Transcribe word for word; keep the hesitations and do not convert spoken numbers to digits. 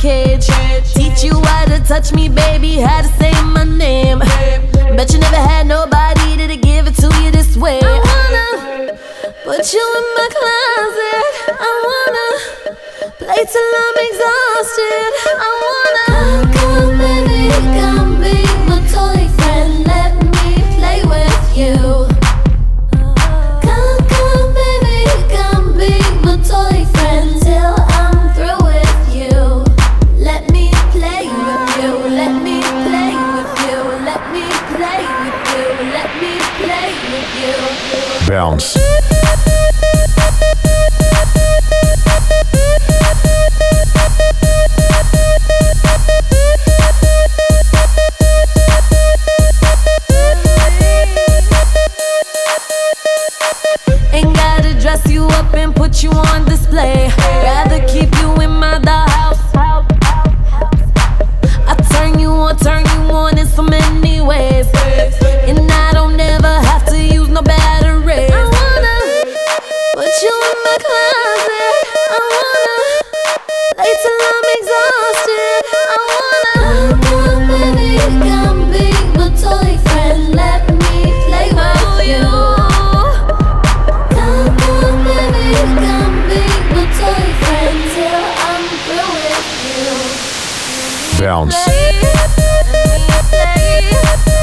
cage. Teach you how to touch me, baby, how to say my name. Bet you never had nobody to give it to you this way. I wanna put you in my closet. I wanna play till I'm exhausted. I wanna come, come, baby, come be my toy friend. Let me play with you. Come, come, baby, come be my toy friend till I'm through with you. Let me play with you. Let me play with you. Let me play with you. Let me play with you. Bounce. Ain't gotta dress you up and put you on display. Rather keep you in my dollhouse. I turn you on, turn you on in so many ways, and I don't ever have to use no batteries. I wanna put you in my closet. I wanna play till I'm exhausted. I wanna come, baby, come be my toy friend. Let me play with you. Come, come, baby, come be my toy friend till I'm through with you. Bounce. Let me play.